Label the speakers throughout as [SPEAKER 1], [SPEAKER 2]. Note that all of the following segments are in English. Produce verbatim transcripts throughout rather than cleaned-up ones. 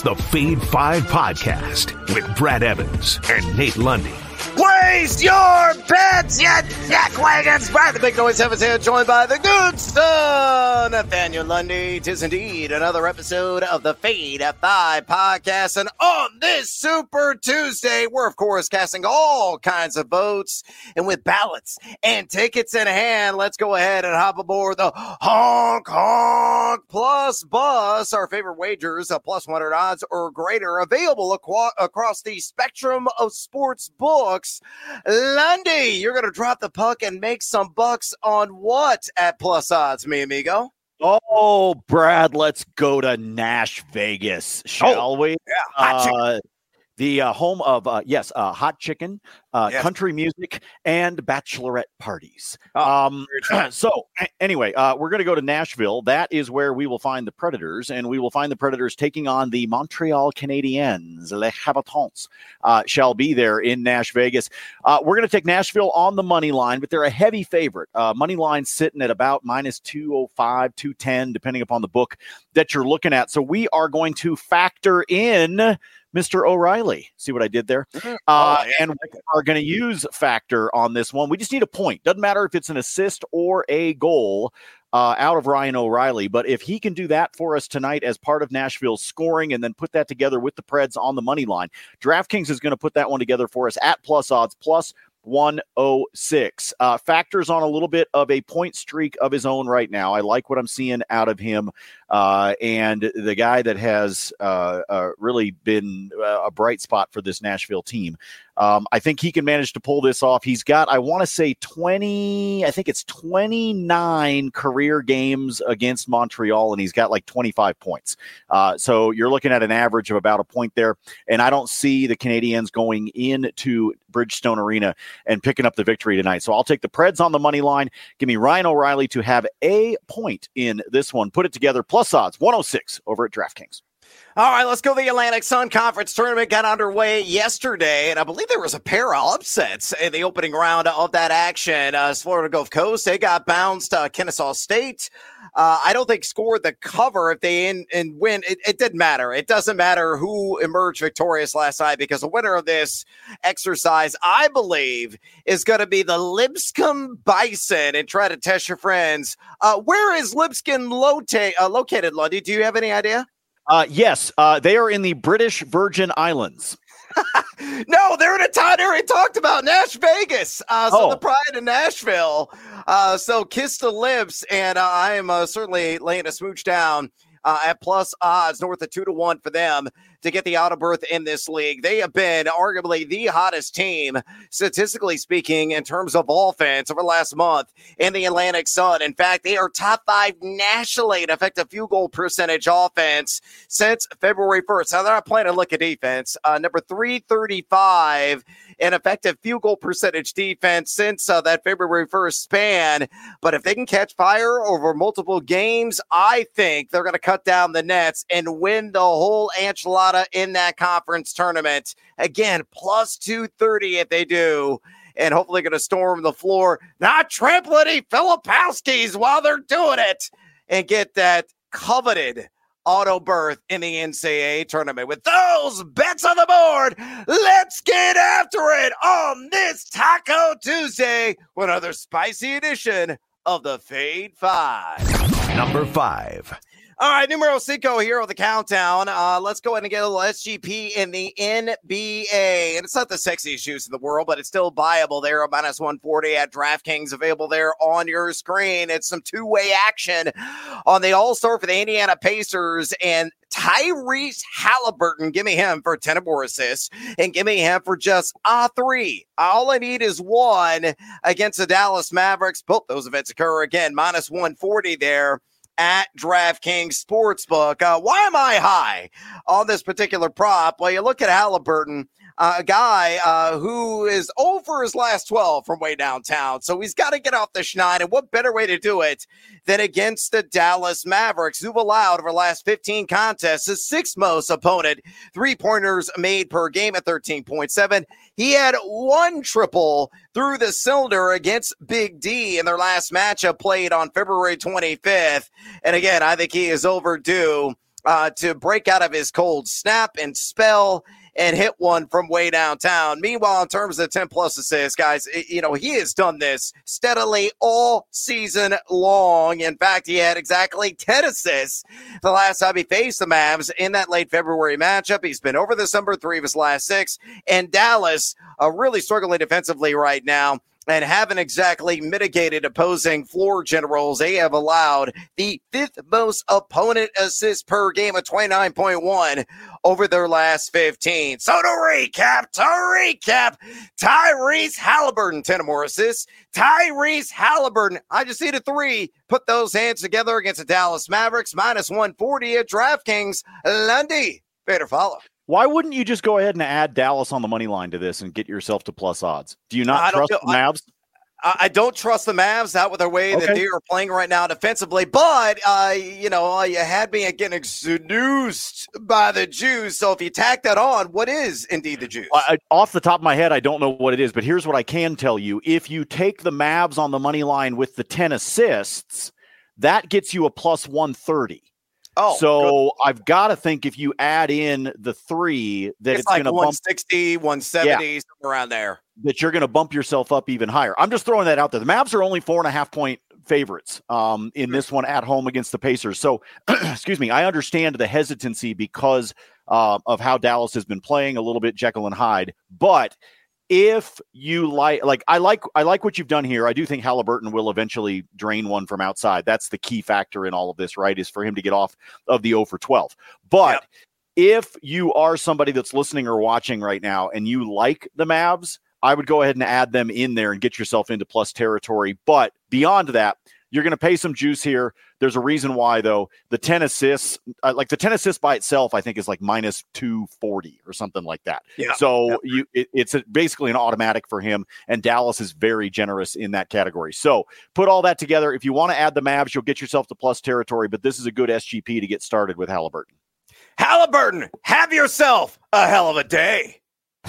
[SPEAKER 1] the Fade five Podcast with Brad Evans and Nate Lundy.
[SPEAKER 2] Place your bets, you neckwagons! Brad the Big Noise Evans here, joined by the good son, Nathaniel Lundy. Tis indeed another episode of the Fade five Podcast. And on this Super Tuesday, we're, of course, casting all kinds of votes. And with ballots and tickets in hand, let's go ahead and hop aboard the Honk Honk Plus Bus. Our favorite wagers, a plus one hundred odds or greater, available aqua- across the spectrum of sports books. Lundy, you're going to drop the puck and make some bucks on what at plus odds, mi amigo?
[SPEAKER 3] Oh, Brad, let's go to Nash Vegas, shall
[SPEAKER 2] oh,
[SPEAKER 3] we?
[SPEAKER 2] Yeah, hot
[SPEAKER 3] uh, the uh, home of, uh, yes, uh, hot chicken, uh, yes. country music, and bachelorette parties.
[SPEAKER 2] Oh,
[SPEAKER 3] um, so, a- anyway, uh, we're going to go to Nashville. That is where we will find the Predators, and we will find the Predators taking on the Montreal Canadiens. Les Habitants uh, shall be there in Nash Vegas. Uh, we're going to take Nashville on the money line, but they're a heavy favorite. Uh, money line sitting at about minus two oh five, two ten, depending upon the book that you're looking at. So we are going to factor in Mister O'Reilly. See what I did there? Uh, oh, yeah. And we are going to use factor on this one. We just need a point. Doesn't matter if it's an assist or a goal uh, out of Ryan O'Reilly. But if he can do that for us tonight as part of Nashville's scoring and then put that together with the Preds on the money line, DraftKings is going to put that one together for us at plus odds, plus one oh six. Uh, factors on a little bit of a point streak of his own right now. I like what I'm seeing out of him. Uh, and the guy that has uh, uh, really been uh, a bright spot for this Nashville team. Um, I think he can manage to pull this off. He's got, I want to say twenty, I think it's twenty-nine career games against Montreal, and he's got like twenty-five points. Uh, so you're looking at an average of about a point there. And I don't see the Canadiens going into Bridgestone Arena and picking up the victory tonight. So I'll take the Preds on the money line. Give me Ryan O'Reilly to have a point in this one. Put it together. Plus odds, one oh six over at DraftKings.
[SPEAKER 2] All right, let's go. The Atlantic Sun Conference Tournament got underway yesterday, and I believe there was a pair of upsets in the opening round of that action. Uh, Florida Gulf Coast, they got bounced. Uh, Kennesaw State, uh, I don't think scored the cover. If they in and win, it, it didn't matter. It doesn't matter who emerged victorious last night, because the winner of this exercise, I believe, is going to be the Lipscomb Bison. And try to test your friends. Uh, where is Lipscomb loca- uh, located, Lundy? Do you have any idea?
[SPEAKER 3] Uh, yes, uh, they are in the British Virgin Islands.
[SPEAKER 2] No, they're in a town area talked about, Nash Vegas. Uh, so
[SPEAKER 3] oh.
[SPEAKER 2] the pride of Nashville. Uh, so kiss the lips, and uh, I am uh, certainly laying a smooch down uh, at plus odds, north of two to one for them to get the auto berth in this league. They have been arguably the hottest team, statistically speaking, in terms of offense over the last month in the Atlantic Sun. In fact, they are top five nationally in effective field goal percentage offense since February first. Now, they're not playing a lick of defense. Uh, number three thirty-five in effective field goal percentage defense since uh, that February first span. But if they can catch fire over multiple games, I think they're going to cut down the nets and win the whole enchilada in that conference tournament. Again, plus two thirty if they do, and hopefully going to storm the floor, not trample any Filipowskis while they're doing it, and get that coveted auto berth in the N C double A tournament. With those bets on the board, let's get after it on this Taco Tuesday with another spicy edition of the Fade Five.
[SPEAKER 1] Number five.
[SPEAKER 2] All right, numero cinco here on the countdown. Uh, let's go ahead and get a little S G P in the N B A. And it's not the sexiest shoes in the world, but it's still viable there at minus one forty at DraftKings, available there on your screen. It's some two-way action on the All-Star for the Indiana Pacers, and Tyrese Halliburton. Give me him for ten or more assists, and give me him for just uh, three. All I need is one against the Dallas Mavericks. Both those events occur again, minus one forty there at DraftKings Sportsbook. Uh, why am I high on this particular prop? Well, you look at Halliburton, uh, a guy uh, who is over his last twelve from way downtown. So he's got to get off the schneid. And what better way to do it than against the Dallas Mavericks, who've allowed over the last fifteen contests the sixth most opponent three-pointers made per game at thirteen point seven. He had one triple through the cylinder against Big D in their last matchup played on February twenty-fifth. And again, I think he is overdue uh, to break out of his cold snap and spell and hit one from way downtown. Meanwhile, in terms of ten plus assists, guys, it, you know, he has done this steadily all season long. In fact, he had exactly ten assists the last time he faced the Mavs in that late February matchup. He's been over this number three of his last six. And Dallas uh, really struggling defensively right now and haven't exactly mitigated opposing floor generals. They have allowed the fifth most opponent assists per game of twenty-nine point one over their last fifteen. So to recap, to recap, Tyrese Halliburton, ten or more assists. Tyrese Halliburton, I just need a three. Put those hands together against the Dallas Mavericks, minus one forty at DraftKings. Lundy, better follow.
[SPEAKER 3] Why wouldn't you just go ahead and add Dallas on the money line to this and get yourself to plus odds? Do you not
[SPEAKER 2] I
[SPEAKER 3] trust
[SPEAKER 2] know,
[SPEAKER 3] the Mavs?
[SPEAKER 2] I, I don't trust the Mavs out with the way
[SPEAKER 3] Okay.
[SPEAKER 2] that they are playing right now defensively. But, uh, you know, you had me getting seduced by the juice. So if you tack that on, what is indeed the juice?
[SPEAKER 3] I, off the top of my head, I don't know what it is. But here's what I can tell you. If you take the Mavs on the money line with the ten assists, that gets you a plus one thirty.
[SPEAKER 2] Oh,
[SPEAKER 3] so
[SPEAKER 2] good.
[SPEAKER 3] I've got to think if you add in the three that it's,
[SPEAKER 2] it's like
[SPEAKER 3] going to
[SPEAKER 2] one
[SPEAKER 3] bump
[SPEAKER 2] sixty, one seventy,
[SPEAKER 3] Yeah.
[SPEAKER 2] somewhere around there.
[SPEAKER 3] that you're going to bump yourself up even higher. I'm just throwing that out there. The Mavs are only four and a half point favorites um, in this one at home against the Pacers. So, excuse me, I understand the hesitancy because uh, of how Dallas has been playing, a little bit Jekyll and Hyde. But if you like, like I like, I like what you've done here. I do think Halliburton will eventually drain one from outside. That's the key factor in all of this, right? Is for him to get off of the zero for twelve. But yep. if you are somebody that's listening or watching right now and you like the Mavs, I would go ahead and add them in there and get yourself into plus territory. But beyond that, you're going to pay some juice here. There's a reason why, though. The ten assists, uh, like the ten assists by itself, I think is like minus two forty or something like that.
[SPEAKER 2] Yeah.
[SPEAKER 3] So
[SPEAKER 2] yeah.
[SPEAKER 3] you, it, it's a, basically an automatic for him, and Dallas is very generous in that category. So put all that together. If you want to add the Mavs, you'll get yourself to plus territory, but this is a good S G P to get started with Halliburton.
[SPEAKER 2] Halliburton, have yourself a hell of a day.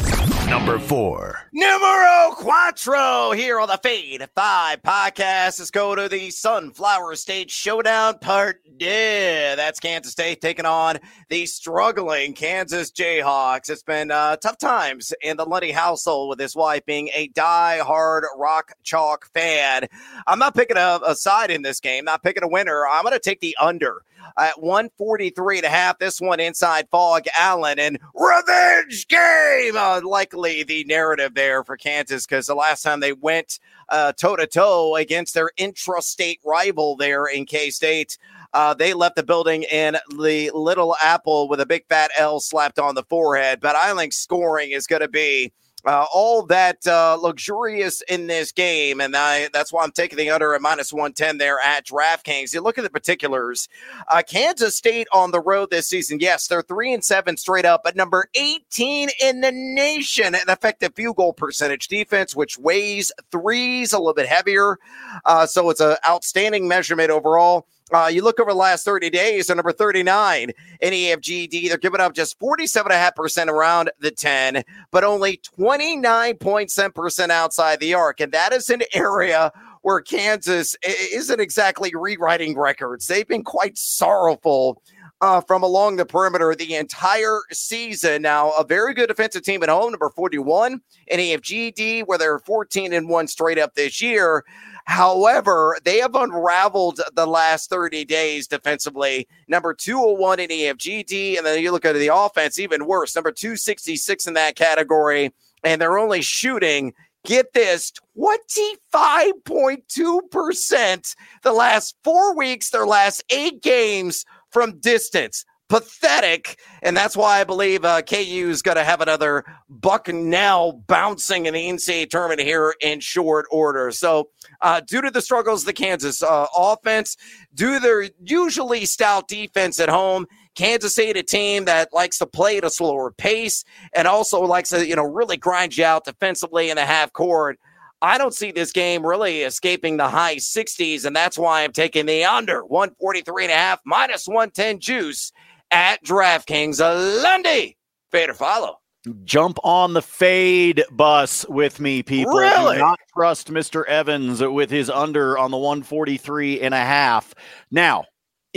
[SPEAKER 1] Number four.
[SPEAKER 2] Numero Quattro here on the Fade five podcast. Let's go to the Sunflower State Showdown Part two. That's Kansas State taking on the struggling Kansas Jayhawks. It's been uh, tough times in the Lundy household with his wife being a die-hard Rock Chalk fan. I'm not picking a, a side in this game, not picking a winner. I'm going to take the under at one forty-three and a half. This one inside Fog Allen and revenge game. Uh, likely the narrative there for Kansas because the last time they went uh, toe-to-toe against their intrastate rival there in K-State, uh, they left the building in the Little Apple with a big fat L slapped on the forehead. But I think scoring is going to be Uh, all that uh, luxurious in this game, and I, that's why I'm taking the under at minus one ten there at DraftKings. You look at the particulars. Uh, Kansas State on the road this season, yes, they're three and seven straight up, but number eighteen in the nation in effective field goal percentage defense, which weighs threes a little bit heavier. Uh, so it's an outstanding measurement overall. Uh, you look over the last thirty days, they're number thirty-nine in E F G D. They're giving up just forty-seven point five percent around the ten, but only twenty-nine point seven percent outside the arc. And that is an area where Kansas isn't exactly rewriting records. They've been quite sorrowful uh, from along the perimeter the entire season. Now, a very good defensive team at home, number forty-one in E F G D, where they're fourteen and one straight up this year. However, they have unraveled the last thirty days defensively. Number two oh one in E F G D, and then you look at the offense, even worse. Number two sixty-six in that category, and they're only shooting, get this, twenty-five point two percent the last four weeks, their last eight games from distance. Pathetic, and that's why I believe uh, K U is going to have another Bucknell bouncing in the N C double A tournament here in short order. So uh, due to the struggles of the Kansas uh, offense, due to their usually stout defense at home, Kansas State, a team that likes to play at a slower pace and also likes to, you know, really grind you out defensively in the half court. I don't see this game really escaping the high sixties, and that's why I'm taking the under one forty-three and a half minus one ten juice at DraftKings. Lundy, fade or follow.
[SPEAKER 3] Jump on the fade bus with me, people.
[SPEAKER 2] Really?
[SPEAKER 3] Do not trust Mister Evans with his under on the one forty-three and a half. Now,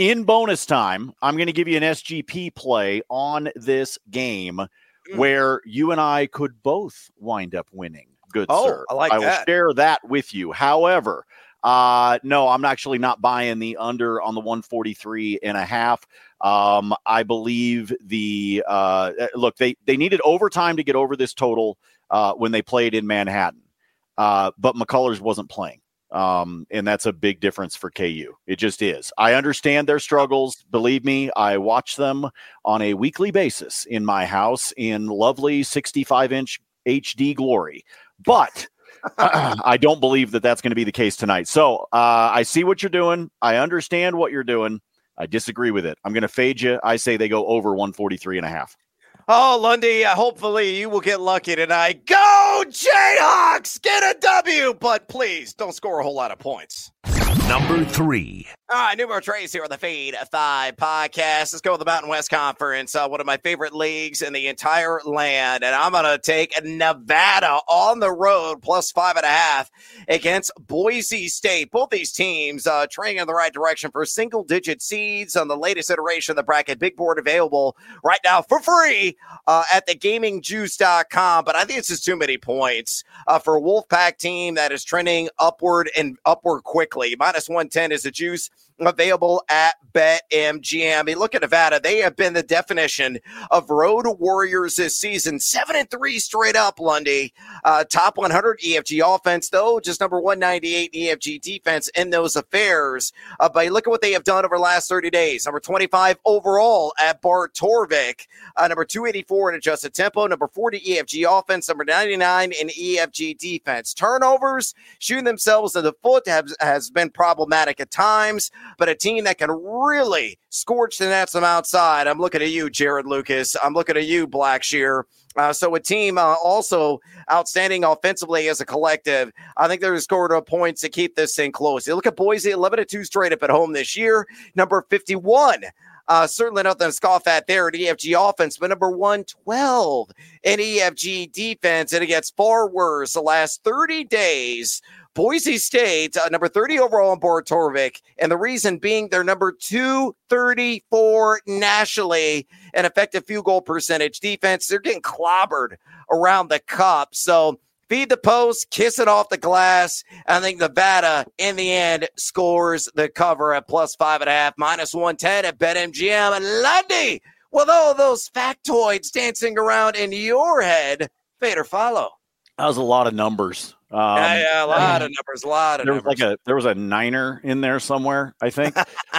[SPEAKER 3] In bonus time, I'm going to give you an S G P play on this game mm. where you and I could both wind up winning. Good
[SPEAKER 2] oh,
[SPEAKER 3] sir.
[SPEAKER 2] I like
[SPEAKER 3] I
[SPEAKER 2] that.
[SPEAKER 3] will share that with you. However, uh, no, I'm actually not buying the under on the one forty-three and a half. Um, I believe the uh, look, they, they needed overtime to get over this total uh, when they played in Manhattan. Uh, but McCullers wasn't playing. Um, and that's a big difference for K U. It just is. I understand their struggles. Believe me, I watch them on a weekly basis in my house in lovely sixty-five inch H D glory. But uh, I don't believe that that's going to be the case tonight. So uh, I see what you're doing. I understand what you're doing. I disagree with it. I'm going to fade you. I say they go over one forty-three and a half.
[SPEAKER 2] Oh, Lundy, uh, hopefully you will get lucky tonight. Go Jayhawks! Get a W, but please don't score a whole lot of points.
[SPEAKER 1] Number three.
[SPEAKER 2] All right, Numero Trace here on the Fade Five podcast. Let's go with the Mountain West Conference, uh, one of my favorite leagues in the entire land. And I'm going to take Nevada on the road, plus five and a half against Boise State. Both these teams uh, trending in the right direction for single-digit seeds on the latest iteration of the bracket. Big board available right now for free uh, at the gaming juice dot com. But I think it's just too many points uh, for a Wolfpack team that is trending upward and upward quickly. Minus one ten is the juice available at BetMGM. I mean, look at Nevada. They have been the definition of road warriors this season. Seven and three straight up, Lundy. Uh, top one hundred E F G offense, though, just number one ninety-eight E F G defense in those affairs. Uh, but look at what they have done over the last thirty days. Number twenty-five overall at Bart Torvik. Uh, number two eighty-four in adjusted tempo. Number forty E F G offense. Number ninety-nine in E F G defense. Turnovers, shooting themselves in the foot have, has been problematic at times. But a team that can really scorch the nets from outside. I'm looking at you, Jared Lucas. I'm looking at you, Blackshear. Uh, so a team uh, also outstanding offensively as a collective. I think they're scored up points to keep this thing close. You look at Boise, eleven to two straight up at home this year. Number fifty-one. Uh, certainly nothing to scoff at there at E F G offense, but number one twelve in E F G defense. And it gets far worse the last thirty days. Boise State, uh, number thirty overall on Bart Torvik, and the reason being they're number two thirty-four nationally in effective field goal percentage defense. They're getting clobbered around the cup. So feed the post, kiss it off the glass. I think Nevada, in the end, scores the cover at plus five and a half, minus one ten at BetMGM. And Lundy, with all those factoids dancing around in your head, fade or follow?
[SPEAKER 3] That was a lot of numbers. Um,
[SPEAKER 2] yeah, yeah, a lot of numbers, a lot of
[SPEAKER 3] there
[SPEAKER 2] numbers.
[SPEAKER 3] Was like a, there was a niner in there somewhere, I think.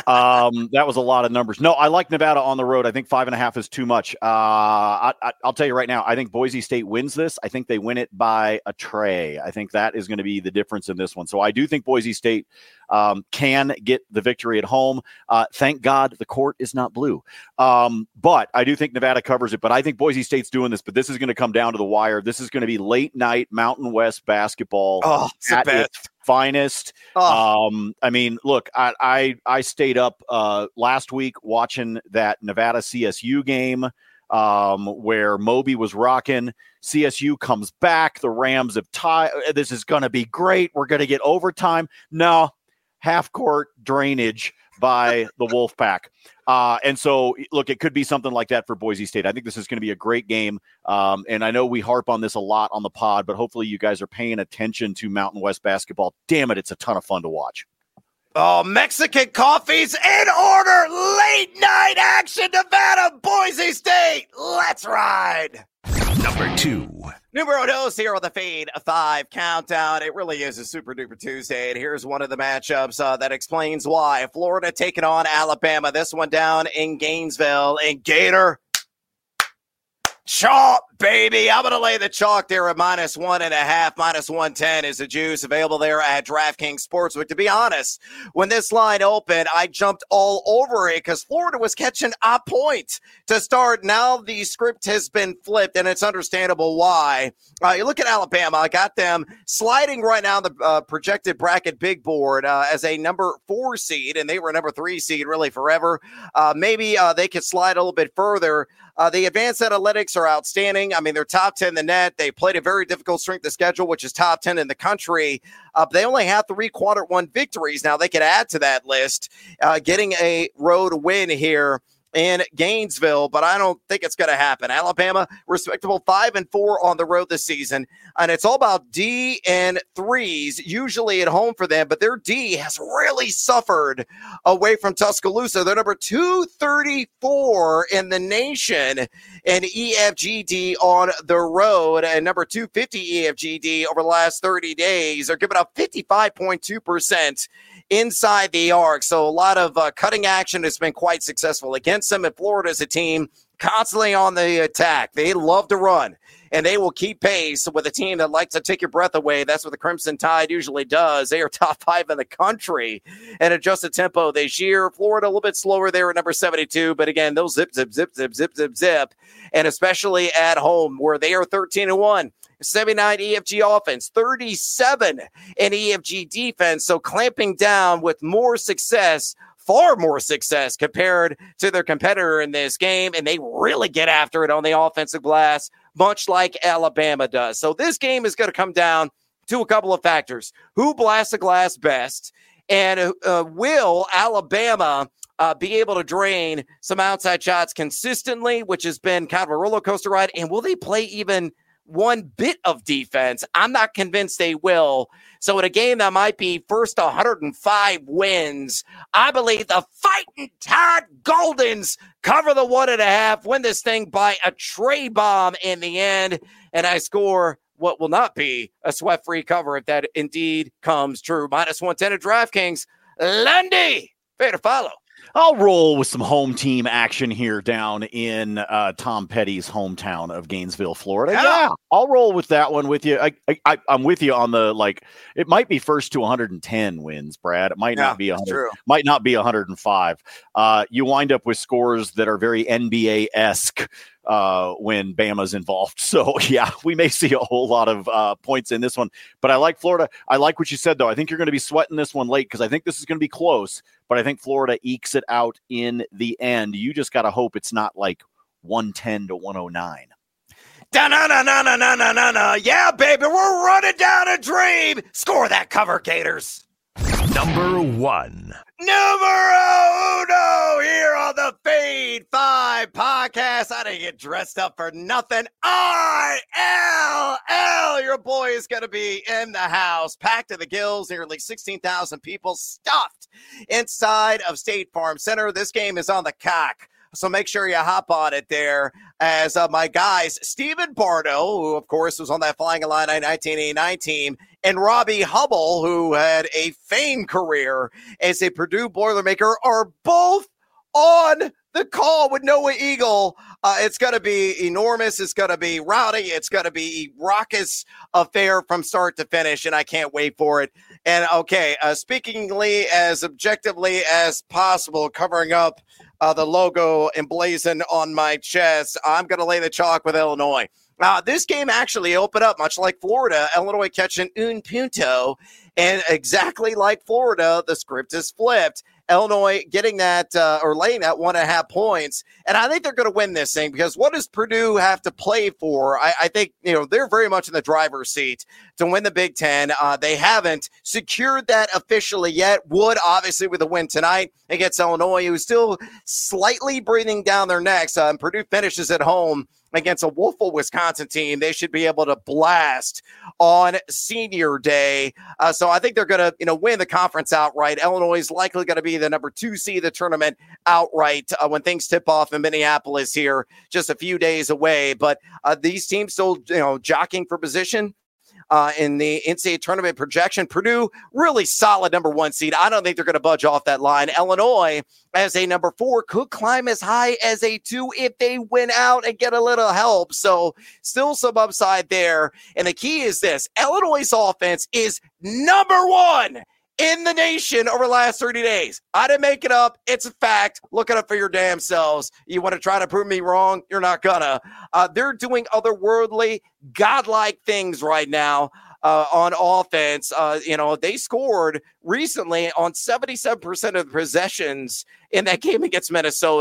[SPEAKER 3] um, that was a lot of numbers. No, I like Nevada on the road. I think five and a half is too much. Uh, I, I, I'll tell you right now, I think Boise State wins this. I think they win it by a tray. I think that is going to be the difference in this one. So I do think Boise State um, can get the victory at home. Uh, thank God the court is not blue. Um, but I do think Nevada covers it. But I think Boise State's doing this. But this is going to come down to the wire. This is going to be late night Mountain West basketball.
[SPEAKER 2] Oh, it's the best.
[SPEAKER 3] Finest.
[SPEAKER 2] Oh.
[SPEAKER 3] Um, I mean, look, I, I, I stayed up uh, last week watching that Nevada C S U game um, where Moby was rocking. C S U comes back. The Rams have tied. This is going to be great. We're going to get overtime. No, half court drainage by the Wolfpack. Uh, and so, look, it could be something like that for Boise State. I think this is going to be a great game. Um, and I know we harp on this a lot on the pod, but hopefully you guys are paying attention to Mountain West basketball. Damn it, it's a ton of fun to watch.
[SPEAKER 2] Oh, Mexican coffees in order. Late night action, Nevada, Boise State. Let's ride.
[SPEAKER 1] Number two.
[SPEAKER 2] Numero dos here on the Fade Five Countdown. It really is a super duper Tuesday, and here's one of the matchups uh, that explains why. Florida taking on Alabama. This one down in Gainesville. And Gator, chalk, baby. I'm going to lay the chalk there at minus one and a half. Minus one ten is the juice available there at DraftKings Sportsbook. To be honest, when this line opened, I jumped all over it because Florida was catching a point to start. Now the script has been flipped, and it's understandable why. Uh, you look at Alabama. I got them sliding right now the uh, projected bracket big board uh, as a number four seed, and they were a number three seed really forever. Uh, maybe uh, they could slide a little bit further Uh, the advanced analytics are outstanding. I mean, they're top ten in the net. They played a very difficult strength of schedule, which is top ten in the country. Uh, they only have three quarter one victories. Now, they could add to that list, uh, getting a road win here in Gainesville, but I don't think it's going to happen. Alabama, respectable five and four on the road this season, and it's all about D and threes, usually at home for them, but their D has really suffered away from Tuscaloosa. They're number two thirty-four in the nation in E F G D on the road, and number two fifty E F G D over the last thirty days. They're giving up fifty-five point two percent inside the arc. So a lot of uh, cutting action has been quite successful against them. And Florida is a team constantly on the attack. They love to run, and they will keep pace with a team that likes to take your breath away. That's what the Crimson Tide usually does. They are top five in the country and adjusted tempo this year. Florida a little bit slower there at number seventy-two, but again, those zip, zip, zip, zip, zip, zip, zip, and especially at home where they are thirteen and one. seventy-nine E F G offense, thirty-seven in E F G defense. So clamping down with more success, far more success compared to their competitor in this game. And they really get after it on the offensive glass, much like Alabama does. So this game is going to come down to a couple of factors. Who blasts the glass best? And uh, will Alabama Uh, be able to drain some outside shots consistently, which has been kind of a roller coaster ride? And will they play even one bit of defense? I'm not convinced they will. So in a game that might be first one hundred five wins, I believe the Fighting Tide Goldens cover the one and a half, win this thing by a tray bomb in the end, and I score what will not be a sweat-free cover if that indeed comes true. Minus one ten at DraftKings. Lundy, fair to follow.
[SPEAKER 3] I'll roll with some home team action here down in uh, Tom Petty's hometown of Gainesville, Florida. Yeah, yeah I'll roll with that one with you. I, I, I'm with you on the, like, it might be first to one hundred ten wins, Brad. It might yeah, not be one hundred, might not be one hundred five. Uh, you wind up with scores that are very N B A-esque uh, when Bama's involved. So, yeah, we may see a whole lot of uh, points in this one. But I like Florida. I like what you said, though. I think you're going to be sweating this one late because I think this is going to be close. But I think Florida ekes it out in the end. You just got to hope it's not like one ten to one oh nine.
[SPEAKER 2] Da-na-na-na-na-na-na-na. Yeah, baby, we're running down a dream. Score that cover, Gators.
[SPEAKER 1] Number one.
[SPEAKER 2] Numero uno here on the Fade five podcast. I didn't get dressed up for nothing. I L L, your boy is going to be in the house, packed to the gills, nearly sixteen thousand people stuffed inside of State Farm Center. This game is on the cock, so make sure you hop on it there as uh, my guys, Stephen Bardo, who, of course, was on that Flying Illini nineteen eighty-nine team, and Robbie Hubble, who had a famed career as a Purdue Boilermaker, are both on the call with Noah Eagle. Uh, it's going to be enormous. It's going to be rowdy. It's going to be a raucous affair from start to finish, and I can't wait for it. And, okay, uh, speakingly as objectively as possible, covering up uh, the logo emblazoned on my chest, I'm going to lay the chalk with Illinois. Uh, this game actually opened up much like Florida. Illinois catching un punto, and exactly like Florida, the script is flipped. Illinois getting that uh, or laying that one and a half points. And I think they're going to win this thing because what does Purdue have to play for? I, I think, you know, they're very much in the driver's seat to win the Big Ten. Uh, they haven't secured that officially yet. Would, obviously, with a win tonight against Illinois, who's still slightly breathing down their necks. Uh, Purdue finishes at home against a woeful Wisconsin team. They should be able to blast on senior day. Uh, so I think they're going to, you know, win the conference outright. Illinois is likely going to be the number two seed of the tournament outright uh, when things tip off in Minneapolis here just a few days away. But uh, these teams still, you know, jockeying for position. Uh, in the N C double A tournament projection. Purdue, really solid number one seed. I don't think they're going to budge off that line. Illinois, as a number four, could climb as high as a two if they win out and get a little help. So still some upside there. And the key is this. Illinois' offense is number one in the nation over the last thirty days. I didn't make it up. It's a fact. Look it up for your damn selves. You want to try to prove me wrong? You're not gonna. Uh, they're doing otherworldly, godlike things right now uh, on offense. Uh, you know, they scored recently on seventy-seven percent of the possessions in that game against Minnesota.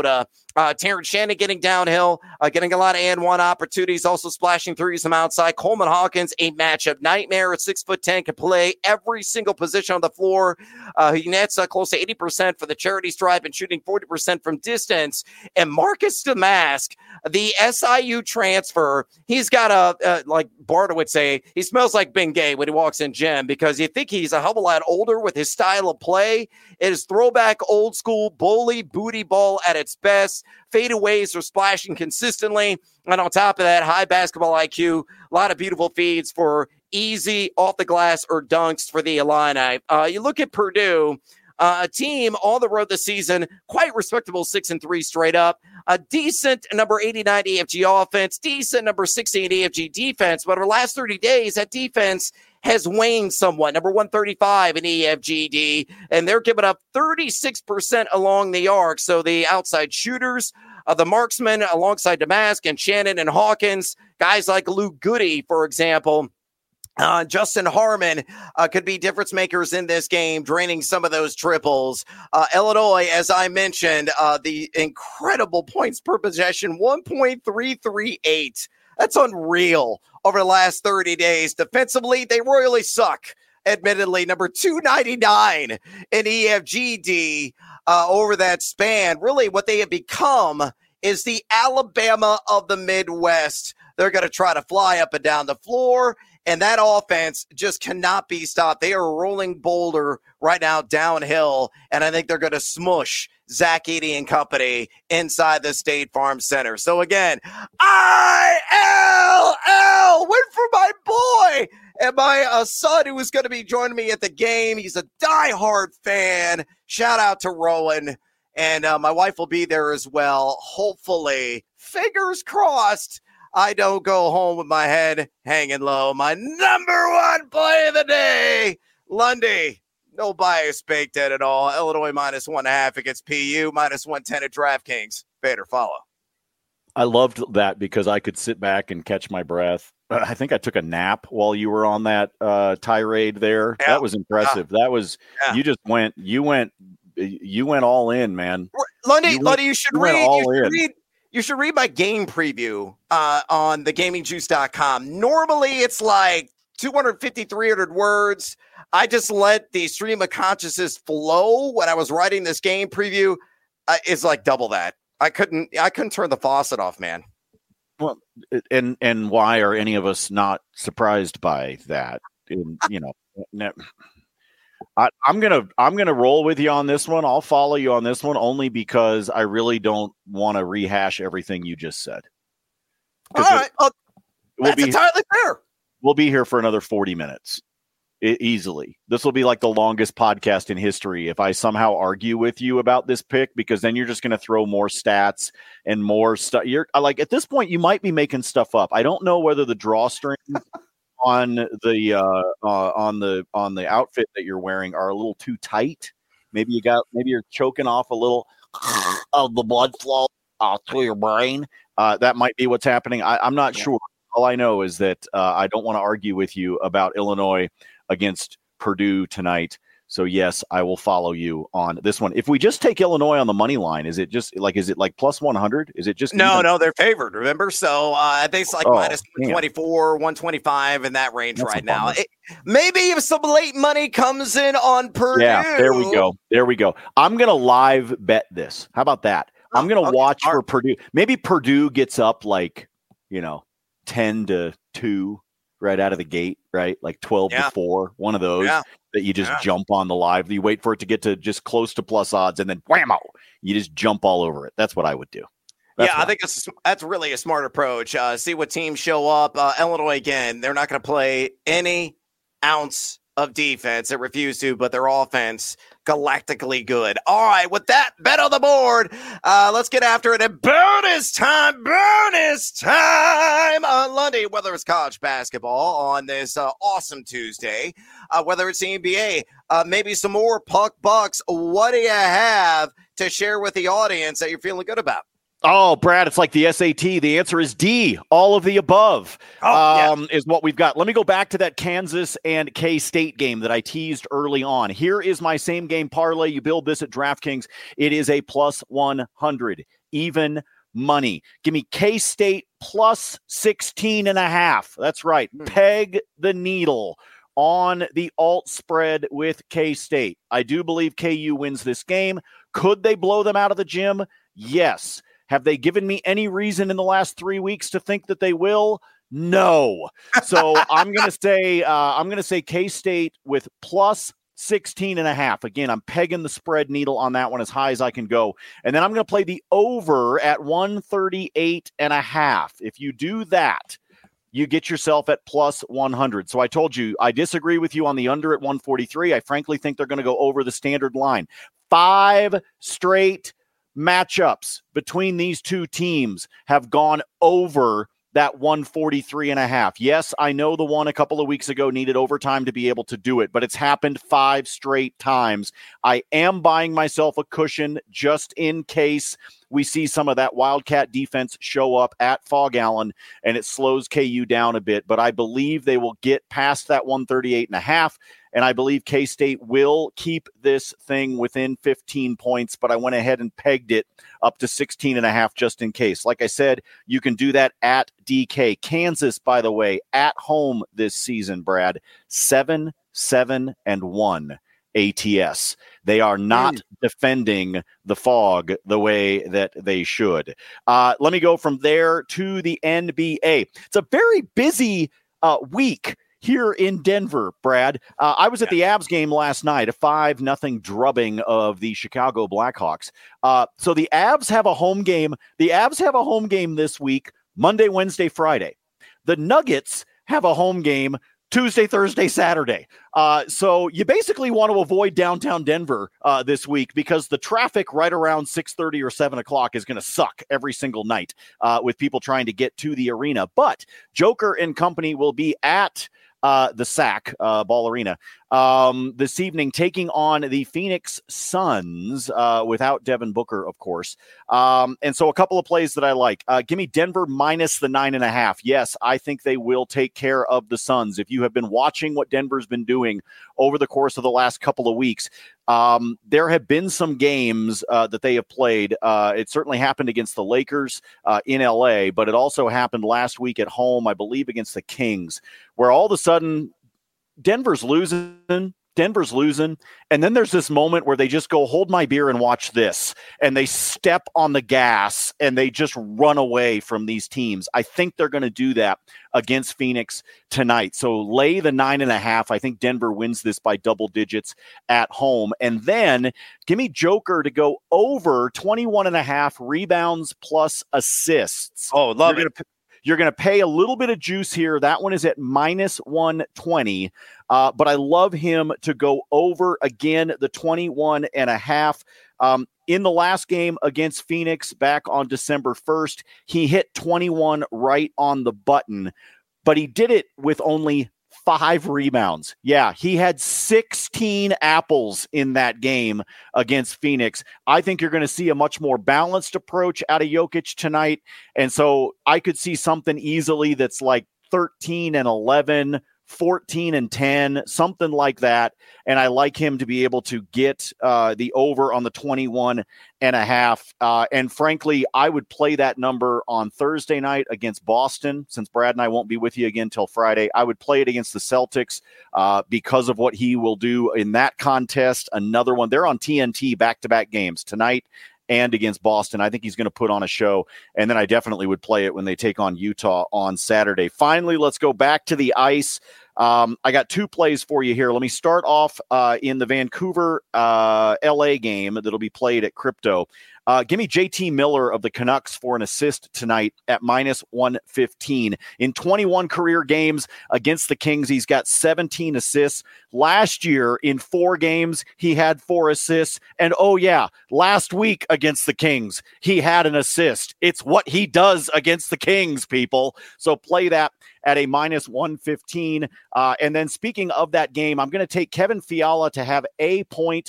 [SPEAKER 2] Uh, Terrence Shannon getting downhill, uh, getting a lot of and one opportunities, also splashing threes from outside. Coleman Hawkins, a matchup nightmare at six foot ten, can play every single position on the floor. Uh, he nets uh, close to eighty percent for the charity stripe and shooting forty percent from distance. And Marcus Damask, the S I U transfer, he's got a, uh, like Barta would say, he smells like Bengay when he walks in gym, because you think he's a hell of a lot older with his style of play. It is throwback old school bully booty ball at its best. Fadeaways are splashing consistently. And on top of that, high basketball I Q, a lot of beautiful feeds for easy off the glass or dunks for the Illini. Uh, you look at Purdue, uh, a team on the road this season, quite respectable, six and three straight up. A decent number eighty-nine E F G offense, decent number sixteen E F G defense. But over the last thirty days, that defense has waned somewhat. Number one thirty-five in E F G D, and they're giving up thirty-six percent along the arc. So the outside shooters, uh, the marksmen alongside Damask and Shannon and Hawkins, guys like Luke Goody, for example, Uh, Justin Harmon uh, could be difference makers in this game, draining some of those triples. Uh, Illinois, as I mentioned, uh, the incredible points per possession, one point three three eight. That's unreal over the last thirty days. Defensively, they royally suck. Admittedly, number two ninety-nine in E F G D uh, over that span. Really, what they have become is the Alabama of the Midwest. They're going to try to fly up and down the floor, and that offense just cannot be stopped. They are rolling Boulder right now downhill, and I think they're going to smush Zach Edey and company inside the State Farm Center. So again, I L L, win for my boy and my uh, son, who is going to be joining me at the game. He's a diehard fan. Shout out to Rowan. And uh, my wife will be there as well. Hopefully, fingers crossed, I don't go home with my head hanging low. My number one play of the day, Lundy. No bias baked in at all. Illinois minus one and a half against P U, minus one ten at DraftKings. Vader, follow.
[SPEAKER 3] I loved that because I could sit back and catch my breath. I think I took a nap while you were on that uh, tirade there. Yeah. That was impressive. Yeah. That was, yeah. you just went, you went, you went all in, man.
[SPEAKER 2] Lundy, you, went, Lundy, you should you read, you should read, you should read my game preview uh, on the gaming juice dot com. Normally it's like two fifty, three hundred words. I just let the stream of consciousness flow when I was writing this game preview. Uh, it's like double that. I couldn't, I couldn't turn the faucet off, man.
[SPEAKER 3] Well, and, and why are any of us not surprised by that? And, you know, I, I'm going to, I'm going to roll with you on this one. I'll follow you on this one only because I really don't want to rehash everything you just said.
[SPEAKER 2] All right. It, well, we'll that's be, entirely fair.
[SPEAKER 3] We'll be here for another forty minutes. It, easily. This will be like the longest podcast in history if I somehow argue with you about this pick, because then you're just going to throw more stats and more stuff. You're like, at this point, you might be making stuff up. I don't know whether the drawstrings on the uh, uh, on the on the outfit that you're wearing are a little too tight. Maybe you got maybe you're choking off a little of the blood flow uh, to your brain. Uh, that might be what's happening. I, I'm not yeah. sure. All I know is that uh, I don't want to argue with you about Illinois against Purdue tonight. So yes, I will follow you on this one. If we just take Illinois on the money line, is it just like, is it like plus one hundred? Is it just,
[SPEAKER 2] no, even? no, they're favored, remember? So uh, I think it's like oh, minus one twenty-four, one twenty-five in that range. That's right now. It, maybe if some late money comes in on Purdue.
[SPEAKER 3] Yeah, there we go. There we go. I'm going to live bet this. How about that? Oh, I'm going to okay, watch smart. for Purdue. Maybe Purdue gets up like, you know, ten to two right out of the gate, right? Like twelve yeah. to four, one of those yeah. that you just yeah. jump on the live. You wait for it to get to just close to plus odds, and then whammo, you just jump all over it. That's what I would do. That's
[SPEAKER 2] yeah, I think that's, that's really a smart approach. Uh, see what teams show up. Uh, Illinois, again, they're not going to play any ounce of defense. They refuse to, but their offense, galactically good. All right, with that, bet on the board. Uh, let's get after it. And bonus time, bonus time on Lundy, whether it's college basketball on this uh, awesome Tuesday, uh, whether it's the N B A, uh, maybe some more puck bucks. What do you have to share with the audience that you're feeling good about?
[SPEAKER 3] Oh, Brad, it's like the S A T. The answer is D. All of the above oh, um, yeah. is what we've got. Let me go back to that Kansas and K-State game that I teased early on. Here is my same game parlay. You build this at DraftKings. It is a plus one hundred. even money. Give me K-State plus sixteen and a half. That's right. Hmm. Peg the needle on the alt spread with K-State. I do believe K U wins this game. Could they blow them out of the gym? Yes. Have they given me any reason in the last three weeks to think that they will? No. So I'm going to say, uh, I'm going to say K-State with plus sixteen and a half. Again, I'm pegging the spread needle on that one as high as I can go. And then I'm going to play the over at one thirty-eight and a half. If you do that, you get yourself at plus one hundred. So I told you, I disagree with you on the under at one forty-three. I frankly think they're going to go over the standard line. Five straight matchups between these two teams have gone over that one forty-three and a half. Yes, I know the one a couple of weeks ago needed overtime to be able to do it, but it's happened five straight times. I am buying myself a cushion just in case we see some of that Wildcat defense show up at Fog Allen and it slows K U down a bit, but I believe they will get past that one thirty-eight and a half. And I believe K-State will keep this thing within fifteen points, but I went ahead and pegged it up to sixteen and a half just in case. Like I said, you can do that at D K. Kansas, by the way, at home this season, Brad, seven, seven, and one A T S. They are not mm. defending the Fog the way that they should. Uh, let me go from there to the N B A. It's a very busy uh, week here in Denver, Brad. Uh, I was at the Avs game last night, a five nothing drubbing of the Chicago Blackhawks. Uh, so the Avs have a home game. The Avs have a home game this week, Monday, Wednesday, Friday. The Nuggets have a home game Tuesday, Thursday, Saturday. Uh, so you basically want to avoid downtown Denver uh, this week because the traffic right around six thirty or seven o'clock is going to suck every single night uh, with people trying to get to the arena. But Joker and company will be at Uh, the S A C, uh, Ball Arena, um, this evening, taking on the Phoenix Suns uh, without Devin Booker, of course. Um, and so a couple of plays that I like. Uh, give me Denver minus the nine and a half. Yes, I think they will take care of the Suns. If you have been watching what Denver's been doing over the course of the last couple of weeks, Um, there have been some games uh, that they have played. Uh, it certainly happened against the Lakers uh, in L A, but it also happened last week at home, I believe, against the Kings, where all of a sudden Denver's losing. Denver's losing. And then there's this moment where they just go, hold my beer and watch this. And they step on the gas and they just run away from these teams. I think they're going to do that against Phoenix tonight. So lay the nine and a half. I think Denver wins this by double digits at home. And then give me Joker to go over twenty-one and a half rebounds plus assists.
[SPEAKER 2] Oh, love
[SPEAKER 3] You're
[SPEAKER 2] it.
[SPEAKER 3] Gonna, You're going to pay a little bit of juice here. That one is at minus one twenty. Uh, but I love him to go over again, the twenty-one and a half. Um, in the last game against Phoenix back on December first, he hit twenty-one right on the button, but he did it with only five rebounds. Yeah, he had sixteen apples in that game against Phoenix. I think you're going to see a much more balanced approach out of Jokic tonight. And so I could see something easily that's like thirteen and eleven, fourteen and ten, something like that. And I like him to be able to get uh, the over on the twenty-one and a half. Uh, and frankly, I would play that number on Thursday night against Boston. Since Brad and I won't be with you again till Friday, I would play it against the Celtics uh, because of what he will do in that contest. Another one. They're on T N T back-to-back games tonight and against Boston. I think he's going to put on a show. And then I definitely would play it when they take on Utah on Saturday. Finally, let's go back to the ice. Um, I got two plays for you here. Let me start off uh, in the Vancouver uh, L A game that'll be played at Crypto. Uh, give me J T Miller of the Canucks for an assist tonight at minus one fifteen. In twenty-one career games against the Kings, he's got seventeen assists. Last year, in four games, he had four assists. And oh yeah, last week against the Kings, he had an assist. It's what he does against the Kings, people. So play that at a minus one fifteen. Uh, and then speaking of that game, I'm going to take Kevin Fiala to have a point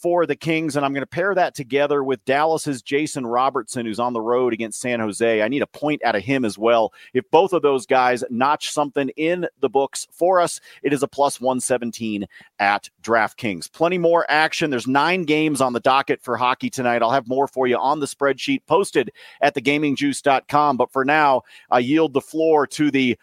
[SPEAKER 3] for the Kings, and I'm going to pair that together with Dallas's Jason Robertson, who's on the road against San Jose. I need a point out of him as well. If both of those guys notch something in the books for us, it is a plus one seventeen at DraftKings. Plenty more action. There's nine games on the docket for hockey tonight. I'll have more for you on the spreadsheet posted at the gaming juice dot com. But for now, I yield the floor to the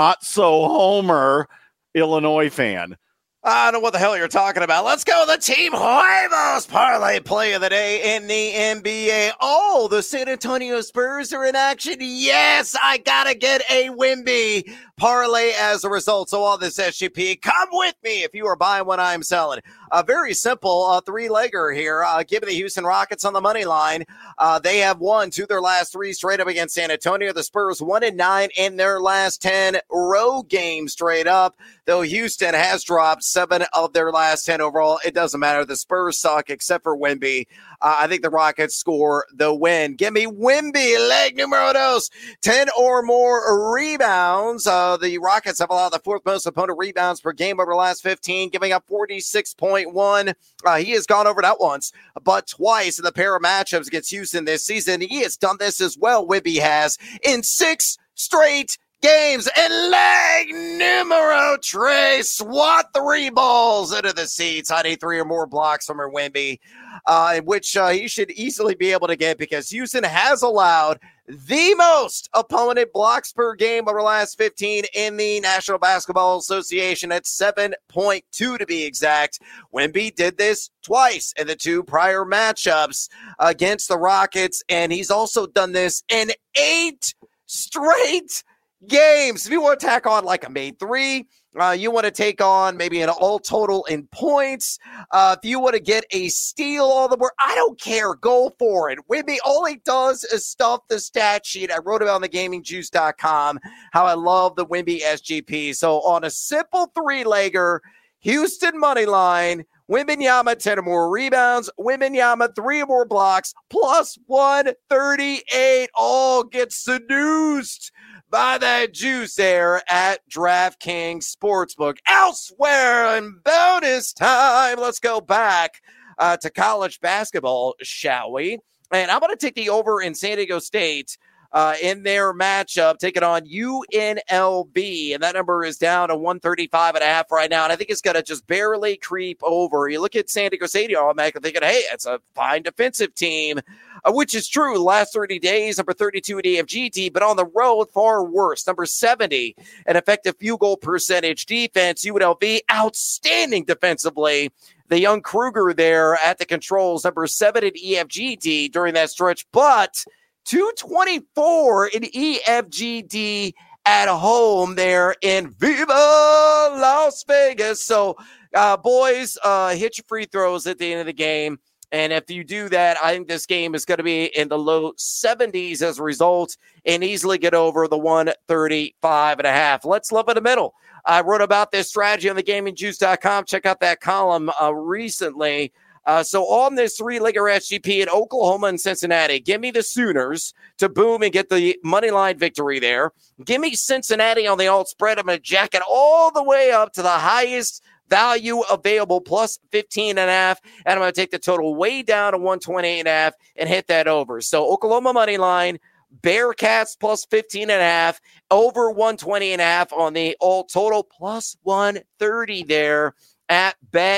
[SPEAKER 3] not-so-homer Illinois fan.
[SPEAKER 2] I don't know what the hell you're talking about. Let's go. The Team Huevos parlay play of the day in the N B A. Oh, the San Antonio Spurs are in action. Yes, I got to get a Wemby parlay as a result. So all this S G P, come with me if you are buying what I'm selling. A very simple uh, three-legger here. Uh, give me the Houston Rockets on the money line. Uh, they have won two of their last three straight up against San Antonio. The Spurs one and nine in their last ten road games straight up. Though Houston has dropped seven of their last ten overall, it doesn't matter. The Spurs suck except for Wemby. Uh, I think the Rockets score the win. Give me Wemby, leg numero dos, ten or more rebounds. Uh, the Rockets have allowed the fourth most opponent rebounds per game over the last fifteen, giving up forty-six point one. Uh, he has gone over that once, but twice in the pair of matchups against Houston this season. He has done this as well. Wemby has in six straight games. And leg numero tres, swat three balls into the seats. I need three or more blocks from her Wemby, uh, which uh, he should easily be able to get because Houston has allowed the most opponent blocks per game over the last fifteen in the National Basketball Association at seven point two to be exact. Wemby did this twice in the two prior matchups against the Rockets, and he's also done this in eight straight games. If you want to tack on like a made three, uh, you want to take on maybe an all total in points. Uh, if you want to get a steal all the more, I don't care. Go for it. Wemby, all he does is stuff the stat sheet. I wrote about on the gaming juice dot com how I love the Wemby S G P. So on a simple three-legger, Houston money line, Wembanyama ten or more rebounds, Wembanyama three or more blocks, plus one thirty-eight. All get seduced by that juice there at DraftKings Sportsbook. Elsewhere in bonus time, let's go back uh, to college basketball, shall we? And I'm going to take the over in San Diego State uh, in their matchup, taking on U N L V. And that number is down to one thirty-five and a half right now. And I think it's going to just barely creep over. You look at San Diego State, you're automatically thinking, hey, it's a fine defensive team. Uh, which is true. The last thirty days, number thirty-two at E F G T, but on the road, far worse. Number seventy, an effective field goal percentage defense. U N L V, outstanding defensively. The young Kruger there at the controls, number seven at E F G T during that stretch, but two twenty-four in E F G D at home there in Viva Las Vegas. So, uh, boys, uh, hit your free throws at the end of the game. And if you do that, I think this game is going to be in the low seventies as a result and easily get over the one thirty-five and a half. Let's love in the middle. I wrote about this strategy on the gaming juice dot com. Check out that column uh, recently. Uh, so on this three-legger S G P in Oklahoma and Cincinnati, give me the Sooners to boom and get the money line victory there. Give me Cincinnati on the alt spread. I'm going to jack it all the way up to the highest value available, plus fifteen and a half, and I'm going to take the total way down to one twenty-eight and a half and hit that over. So Oklahoma money line, Bearcats plus fifteen and a half, over one twenty and a half on the all total, plus one thirty there at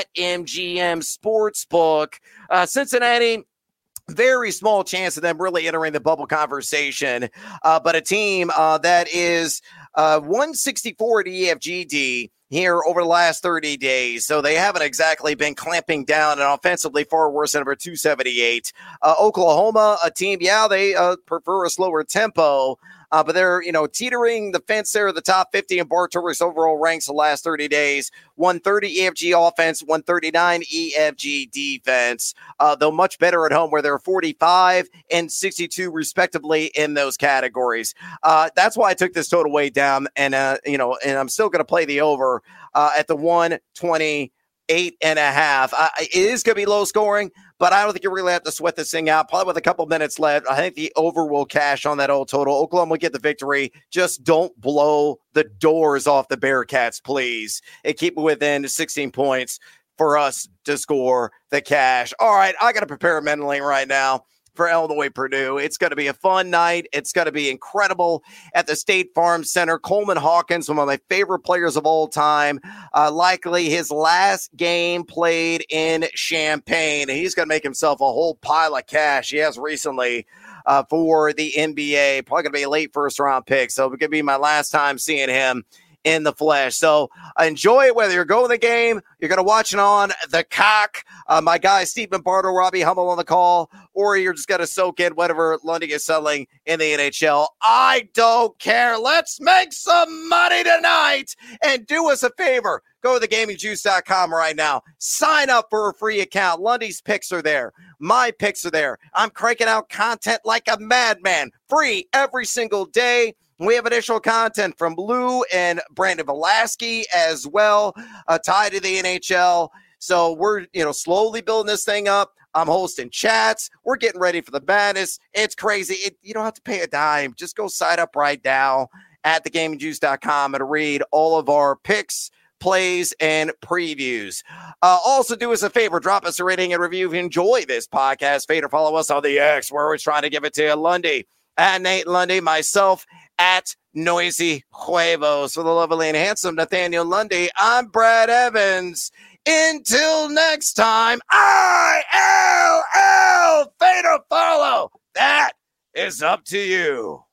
[SPEAKER 2] BetMGM Sportsbook. Uh, Cincinnati, very small chance of them really entering the bubble conversation, uh, but a team uh, that is uh, one sixty-four at E F G D here over the last thirty days. So they haven't exactly been clamping down, and offensively far worse than number two seventy-eight. Uh, Oklahoma, a team, yeah, they uh, prefer a slower tempo, uh, but they're, you know, teetering the fence there at the top fifty in Bartorius overall ranks the last thirty days. one thirty E F G offense, one thirty-nine E F G defense, uh, though much better at home where they're forty-five and sixty-two respectively in those categories. Uh, that's why I took this total way down, and, uh, you know, and I'm still going to play the over uh, at the one twenty-eight and a half. Uh, it is going to be low scoring, but I don't think you really have to sweat this thing out. Probably with a couple minutes left, I think the over will cash on that old total. Oklahoma will get the victory. Just don't blow the doors off the Bearcats, please, and keep it within sixteen points. for us to score the cash. All right, I got to prepare mentally right now for Illinois Purdue. It's going to be a fun night. It's going to be incredible at the State Farm Center. Coleman Hawkins, one of my favorite players of all time, uh, likely his last game played in Champaign. He's going to make himself a whole pile of cash. He has recently uh, for the N B A. Probably going to be a late first round pick. So it's going to be my last time seeing him in the flesh. So enjoy it, whether you're going to the game, you're going to watch it on the cock, uh, my guy Stephen Bartle, Robbie Hummel on the call, or you're just going to soak in whatever Lundy is selling in the N H L. I don't care. Let's make some money tonight. And do us a favor. Go to the gaming juice dot com right now. Sign up for a free account. Lundy's picks are there. My picks are there. I'm cranking out content like a madman. Free every single day. We have additional content from Lou and Brandon Velasquez as well, uh, tied to the N H L. So we're, you know, slowly building this thing up. I'm hosting chats. We're getting ready for the madness. It's crazy. It, you don't have to pay a dime. Just go sign up right now at the gaming juice dot com and read all of our picks, plays, and previews. Uh, also, do us a favor. Drop us a rating and review if you enjoy this podcast. Fade or follow us on the X, where we're trying to give it to you. Lundy, at Nate Lundy, myself, at Noisy Huevos. For the lovely and handsome Nathaniel Lundy, I'm Brad Evans. Until next time, I L L, fade or follow. That is up to you.